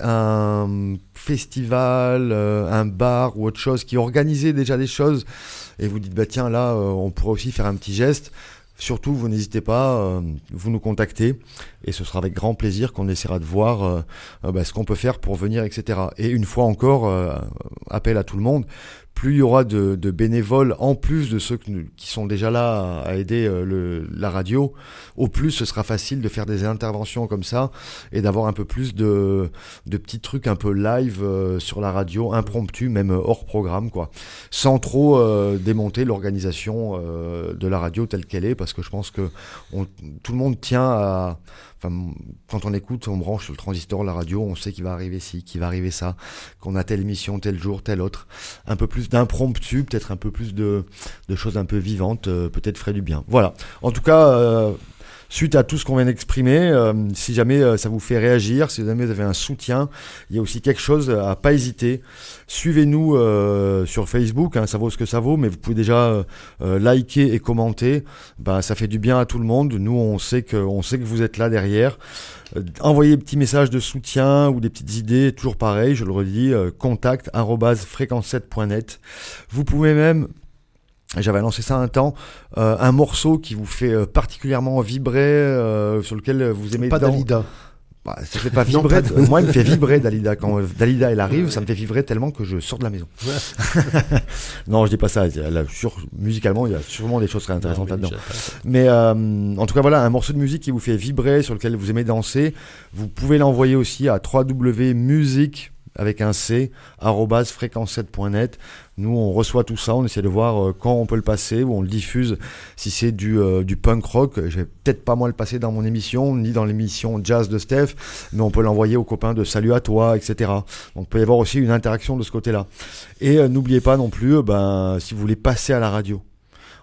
Speaker 2: un festival, euh, un bar ou autre chose qui organisait déjà des choses et vous dites, bah tiens, là, euh, on pourrait aussi faire un petit geste. Surtout, vous n'hésitez pas, euh, vous nous contactez et ce sera avec grand plaisir qu'on essaiera de voir euh, euh, bah, ce qu'on peut faire pour venir, et cetera. Et une fois encore, euh, appel à tout le monde, plus il y aura de, de bénévoles, en plus de ceux qui, qui sont déjà là à, à aider euh, le, la radio, au plus ce sera facile de faire des interventions comme ça et d'avoir un peu plus de, de petits trucs un peu live euh, sur la radio, impromptu, même hors programme, quoi, sans trop euh, démonter l'organisation euh, de la radio telle qu'elle est, parce que je pense que on, tout le monde tient à... Enfin, quand on écoute, on branche sur le transistor la radio, on sait qu'il va arriver ci, qu'il va arriver ça, qu'on a telle émission, tel jour, tel autre. Un peu plus d'impromptu, peut-être un peu plus de, de choses un peu vivantes, euh, peut-être ferait du bien. Voilà. En tout cas, euh, suite à tout ce qu'on vient d'exprimer, euh, si jamais euh, ça vous fait réagir, si jamais vous avez un soutien, il y a aussi quelque chose à pas hésiter. Suivez-nous euh, sur Facebook, hein, ça vaut ce que ça vaut, mais vous pouvez déjà euh, liker et commenter. Bah, ça fait du bien à tout le monde. Nous, on sait que, on sait que vous êtes là derrière. Euh, envoyez des petits messages de soutien ou des petites idées, toujours pareil, je le redis, euh, contact arobase fréquence sept point net. Vous pouvez même... J'avais lancé ça un temps, euh, un morceau qui vous fait euh, particulièrement vibrer, euh, sur lequel vous aimez...
Speaker 1: Pas
Speaker 2: dans...
Speaker 1: Dalida.
Speaker 2: Bah, ça fait pas vibrer. Non, pas... Moi, il me fait vibrer Dalida. Quand Dalida elle arrive, ça me fait vibrer tellement que je sors de la maison. Ouais. Non, je dis pas ça. Elle a sur... Musicalement, il y a sûrement des choses très intéressantes non, mais là-dedans. Mais euh, en tout cas, voilà, un morceau de musique qui vous fait vibrer, sur lequel vous aimez danser. Vous pouvez l'envoyer aussi à w w w point musique avec un C, arobase fréquence sept point net. Nous, on reçoit tout ça, on essaie de voir euh, quand on peut le passer, ou on le diffuse. Si c'est du, euh, du punk rock, je vais peut-être pas moi le passer dans mon émission, ni dans l'émission jazz de Steph, mais on peut l'envoyer aux copains de Salut à toi, et cetera. Donc, il peut y avoir aussi une interaction de ce côté-là. Et euh, n'oubliez pas non plus, euh, ben, si vous voulez passer à la radio,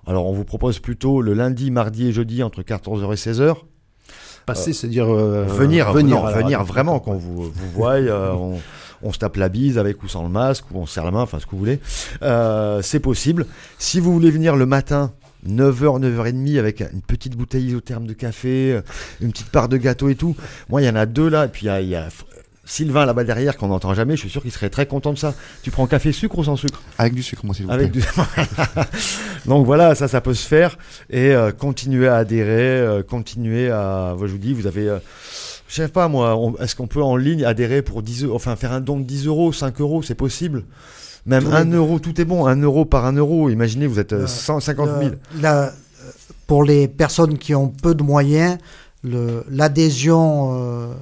Speaker 2: Alors on vous propose plutôt le lundi, mardi et jeudi entre quatorze heures et seize heures.
Speaker 1: Passer, euh, c'est-à-dire euh,
Speaker 2: venir,
Speaker 1: venir,
Speaker 2: non,
Speaker 1: à la
Speaker 2: venir
Speaker 1: radio.
Speaker 2: vraiment quand vous vous voyez, euh, on, on se tape la bise avec ou sans le masque, ou on se serre la main, enfin ce que vous voulez. Euh, c'est possible. Si vous voulez venir le matin, neuf heures, neuf heures trente avec une petite bouteille isotherme de café, une petite part de gâteau et tout. Moi, il y en a deux là, et puis il y a, il y a Sylvain là-bas derrière qu'on n'entend jamais, je suis sûr qu'il serait très content de ça. Tu prends café sucre ou sans sucre ?
Speaker 5: Avec du sucre, moi, s'il vous
Speaker 2: Avec
Speaker 5: plaît.
Speaker 2: du... Donc voilà, ça, ça peut se faire. Et euh, continuer à adhérer, euh, continuer à... Moi, je vous dis, vous avez... Euh, je sais pas moi, on... est-ce qu'on peut en ligne adhérer pour dix euros, enfin faire un don de dix euros, cinq euros, c'est possible ? Même un euro, tout est bon, un euro par un euro. Imaginez, vous êtes euh, cent cinquante mille.
Speaker 3: Le, la, pour les personnes qui ont peu de moyens, le, l'adhésion euh,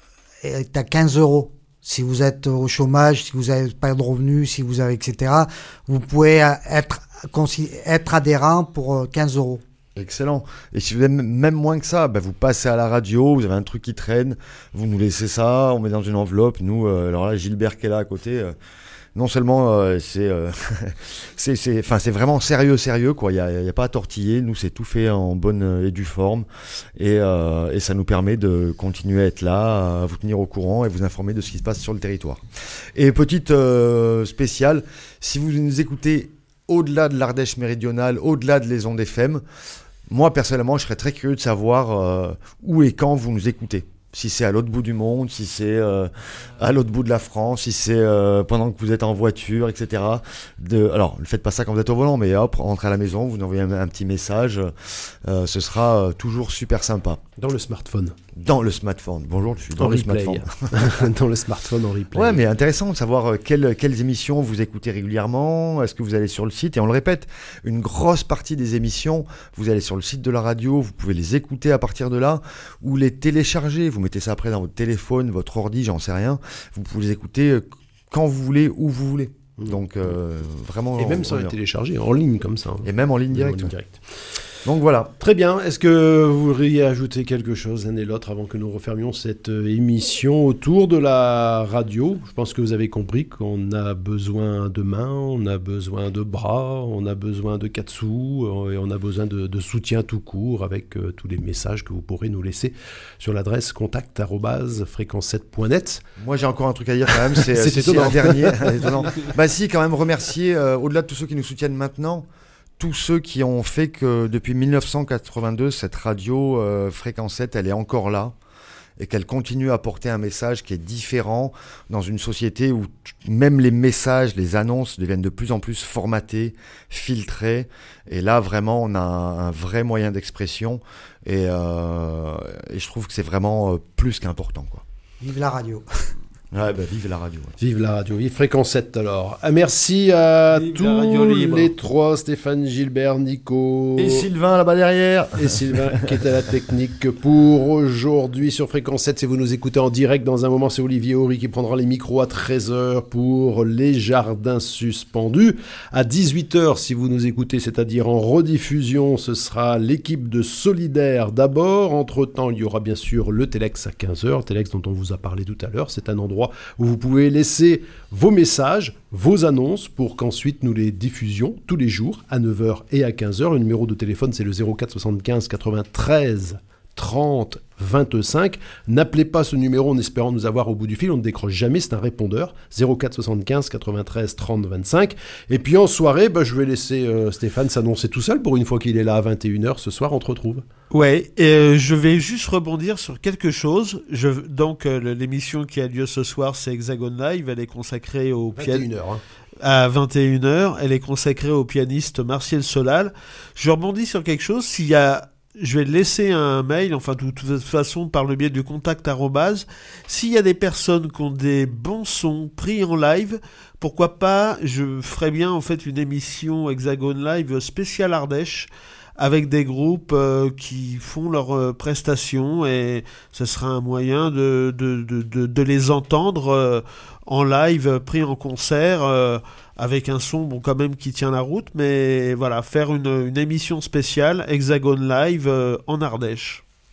Speaker 3: est à quinze euros. Si vous êtes au chômage, si vous n'avez pas de revenus, si vous avez, et cetera, vous pouvez être, être adhérent pour quinze euros.
Speaker 2: Excellent. Et si vous avez même moins que ça, ben vous passez à la radio, vous avez un truc qui traîne, vous nous laissez ça, on met dans une enveloppe. Nous, euh, alors là, Gilbert qui est là à côté... Euh, non seulement euh, c'est, euh, c'est, c'est, enfin, c'est vraiment sérieux, sérieux, quoi. Il n'y a, y a pas à tortiller. Nous, c'est tout fait en bonne et due forme. Et, euh, et ça nous permet de continuer à être là, à vous tenir au courant et vous informer de ce qui se passe sur le territoire. Et petite euh, spéciale, si vous nous écoutez au-delà de l'Ardèche méridionale, au-delà de les ondes F M, moi, personnellement, je serais très curieux de savoir euh, où et quand vous nous écoutez. Si c'est à l'autre bout du monde, si c'est euh, à l'autre bout de la France, si c'est euh, pendant que vous êtes en voiture, et cetera. De, alors, ne faites pas ça quand vous êtes au volant, mais hop, rentrez à la maison, vous nous envoyez un, un petit message. Euh, ce sera euh, toujours super sympa.
Speaker 1: Dans le smartphone.
Speaker 2: Dans le smartphone. Bonjour, je suis dans
Speaker 1: en
Speaker 2: le
Speaker 1: replay.
Speaker 2: smartphone.
Speaker 1: Dans le smartphone en replay.
Speaker 2: Ouais, mais intéressant de savoir euh, quelles, quelles émissions vous écoutez régulièrement. Est-ce que vous allez sur le site ? Et on le répète, une grosse partie des émissions, vous allez sur le site de la radio, vous pouvez les écouter à partir de là, ou les télécharger. Vous mettez ça après dans votre téléphone, votre ordi, j'en sais rien. Vous pouvez les écouter euh, quand vous voulez, où vous voulez. Donc, euh, vraiment...
Speaker 1: Et même sans les télécharger, en ligne comme ça. Hein.
Speaker 2: Et même en ligne directe.
Speaker 1: En ligne directe.
Speaker 2: Donc voilà.
Speaker 1: Très bien. Est-ce que vous voudriez ajouter quelque chose, l'un et l'autre, avant que nous refermions cette émission autour de la radio ? Je pense que vous avez compris qu'on a besoin de mains, on a besoin de bras, on a besoin de katsou et on a besoin de, de soutien tout court avec euh, tous les messages que vous pourrez nous laisser sur l'adresse contact arobase fréquence sept point net.
Speaker 2: Moi, j'ai encore un truc à dire quand même. C'est,
Speaker 1: c'est
Speaker 2: c'est
Speaker 1: étonnant.
Speaker 2: un dernier. étonnant. Bah si, quand même remercier, euh, au-delà de tous ceux qui nous soutiennent maintenant, tous ceux qui ont fait que depuis dix-neuf cent quatre-vingt-deux, cette radio euh, Fréquence sept, elle est encore là et qu'elle continue à porter un message qui est différent dans une société où t- même les messages, les annonces deviennent de plus en plus formatés, filtrés. Et là, vraiment, on a un, un vrai moyen d'expression et, euh, et je trouve que c'est vraiment euh, plus qu'important, quoi.
Speaker 3: Vive la radio.
Speaker 2: Ouais, bah, vive la radio. Ouais.
Speaker 1: Vive la radio, vive Fréquence sept alors. Ah, merci à
Speaker 4: Vive
Speaker 1: tous
Speaker 4: la radio libre.
Speaker 1: les trois, Stéphane, Gilbert, Nico
Speaker 2: Et Sylvain là-bas derrière.
Speaker 1: et Sylvain qui est à la technique pour aujourd'hui sur Fréquence sept. Si vous nous écoutez en direct dans un moment, c'est Olivier Horry qui prendra les micros à treize heures pour Les Jardins Suspendus. À dix-huit heures, si vous nous écoutez, c'est-à-dire en rediffusion, ce sera l'équipe de Solidaire d'abord. Entre-temps, il y aura bien sûr le Telex à quinze heures. Telex dont on vous a parlé tout à l'heure. C'est un endroit où vous pouvez laisser vos messages, vos annonces pour qu'ensuite nous les diffusions tous les jours à neuf heures et à quinze heures. Le numéro de téléphone, c'est le zéro quatre soixante-quinze quatre-vingt-treize trente vingt-cinq. N'appelez pas ce numéro en espérant nous avoir au bout du fil, on ne décroche jamais, c'est un répondeur. zéro quatre soixante-quinze quatre-vingt-treize trente vingt-cinq. Et puis en soirée, bah, je vais laisser euh, Stéphane s'annoncer tout seul pour une fois qu'il est là à vingt et une heures ce soir, on te retrouve.
Speaker 4: Ouais, et euh, je vais juste rebondir sur quelque chose. Je, donc, euh, l'émission qui a lieu ce soir, c'est Hexagon Live. Elle est consacrée au
Speaker 1: vingt et une
Speaker 4: piano.
Speaker 1: heures. Hein.
Speaker 4: À vingt et une heures. Elle est consacrée au pianiste Martial Solal. Je rebondis sur quelque chose. S'il y a, je vais laisser un mail, enfin, de toute façon, par le biais du contact arrobase. S'il y a des personnes qui ont des bons sons pris en live, pourquoi pas, je ferais bien, en fait, une émission Hexagon Live spéciale Ardèche, avec des groupes euh, qui font leurs euh, prestations, et ce sera un moyen de, de, de, de, de les entendre euh, en live, euh, pris en concert, euh, avec un son bon, quand même qui tient la route, mais voilà, faire une, une émission spéciale Hexagon Live euh, en Ardèche.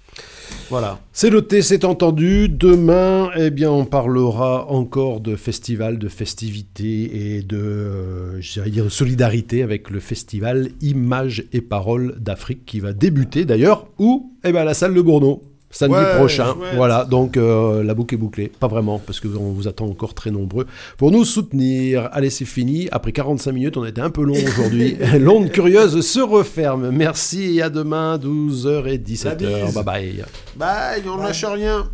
Speaker 4: Voilà.
Speaker 1: C'est noté, c'est entendu. Demain, eh bien, on parlera encore de festival, de festivités et de, euh, j'allais dire, de solidarité avec le festival Images et Paroles d'Afrique qui va débuter d'ailleurs où Eh bien, à la salle de Bourneau. Samedi
Speaker 4: Ouais,
Speaker 1: prochain,
Speaker 4: ouais.
Speaker 1: voilà, donc euh, la boucle est bouclée, pas vraiment, parce qu'on vous attend encore très nombreux pour nous soutenir. Allez, c'est fini, après quarante-cinq minutes, on a été un peu long aujourd'hui, l'onde curieuse se referme, merci et à demain, douze heures et dix-sept heures, bye bye.
Speaker 4: Bye, on lâche rien.